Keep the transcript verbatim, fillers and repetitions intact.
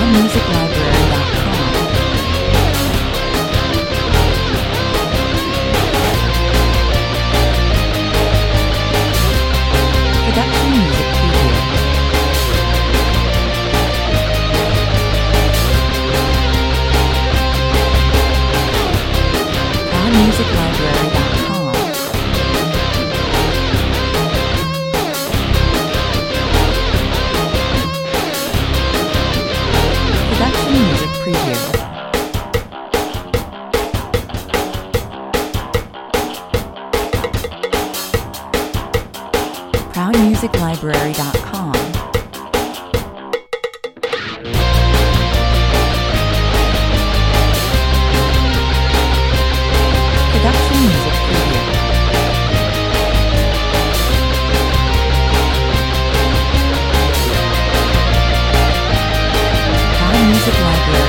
music library dot com. Production music preview. Crown music library dot com. Production music preview. crown music library dot com. Production music preview. crown music library